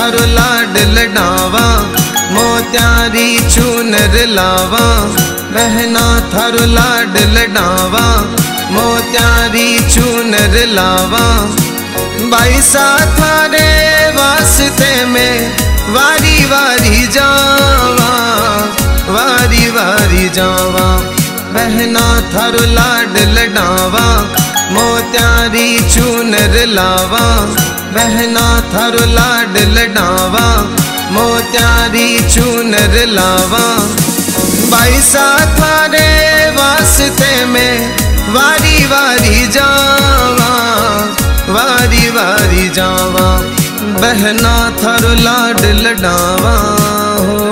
थारो लाड लडावा, मोत्यारी चूनर लावा। बहना थारो लाड लडावा, मोत्यारी चूनर लावा। बाईसा थारे वास्ते में वारी वारी जावा, वारी वारी जावा। बहना थारो लाड लडावा, मोत्यारी चूनर लावा। बहना थारो लाड लडावा, मोत्यारी चूनर लावा। बाईसा थारे वास्ते में वारी वारी जावा, वारी वारी जावा। बहना थारो लाड लडावा हो।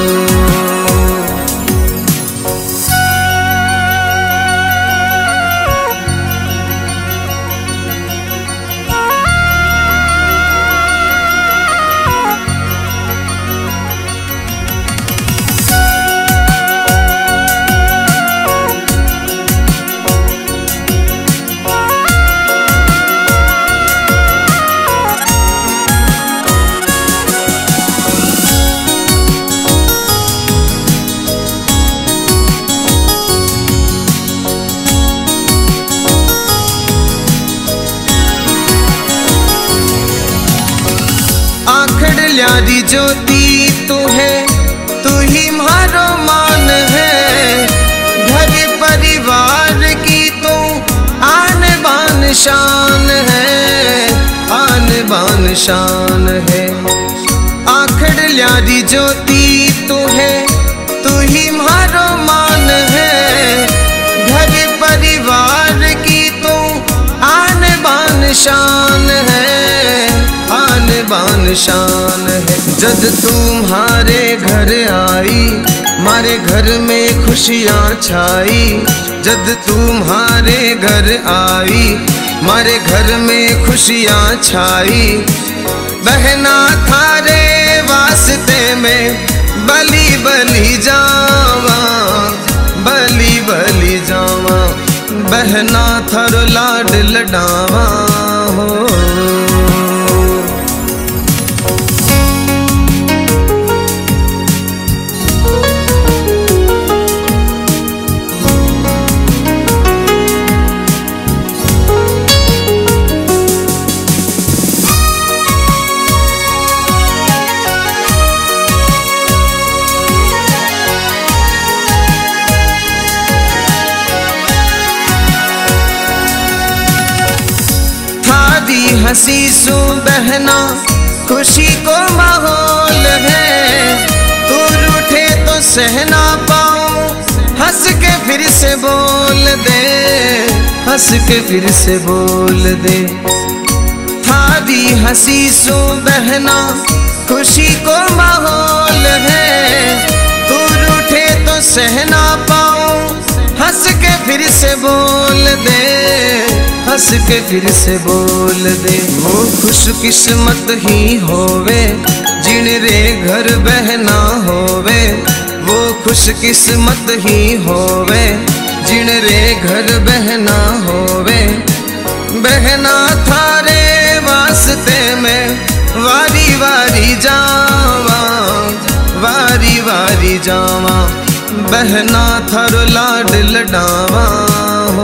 ल्यारी ज्योति तू है, तू ही मारो मान है। घर परिवार की तू आन बान शान है, आन बान शान है। आखड़ ल्यारी ज्योति तू है, तू ही मारो मान है। घर परिवार की तू आन बान शान है, आन बान शान है। जब तुम्हारे घर आई, मारे घर में खुशियाँ छाई। जब तुम्हारे घर आई, मारे घर में खुशियाँ छाई। बहना थारे वास्ते में बलि बलि जावा, बलि बलि जावा। बहना थारो लाड लडावा हो। हंसी सो बहना खुशी को माहौल है। तू रूठे तो सहना पाऊं, हंस के फिर से बोल दे, हंस के फिर से बोल दे। थारी हंसी सो बहना खुशी को माहौल है। तू रूठे तो सहना पाऊं, हंस के फिर से बोल दे, हंस के फिर से बोल दे। वो खुश किस्मत ही होवे जिन रे घर बहना होवे। वो खुश किस्मत ही होवे जिन रे घर बहना होवे। बहना थारे वास्ते में वारी वारी जावा, वारी वारी जावा। बहना थारो लाड लडावा हो।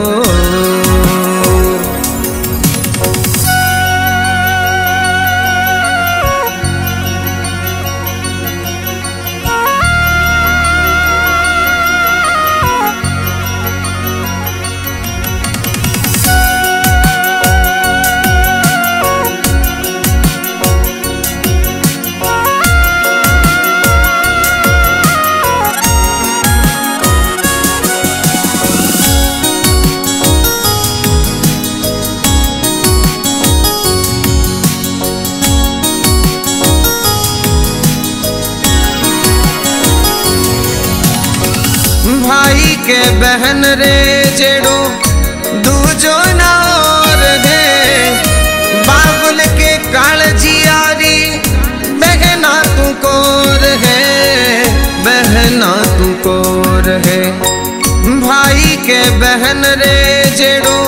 भाई के बहन रे जेड़ो दूजो नार है। बाबुल के काल जियारी बहना तू कोर है, बहना तू कोर है। भाई के बहन रे जेड़ो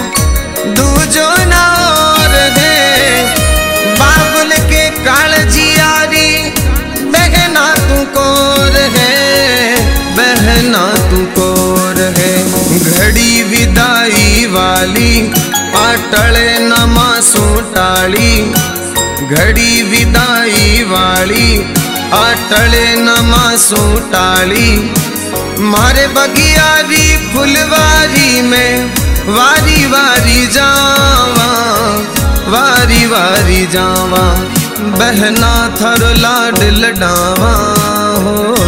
दूजो नार है। बाबुल के काल जियारी घड़ी विदाई वाली अटले नमासू टाली मारे बगियारी फुलवारी में वारी वारी जावा वारी वारी जावा बहना थर लाड लडावा हो।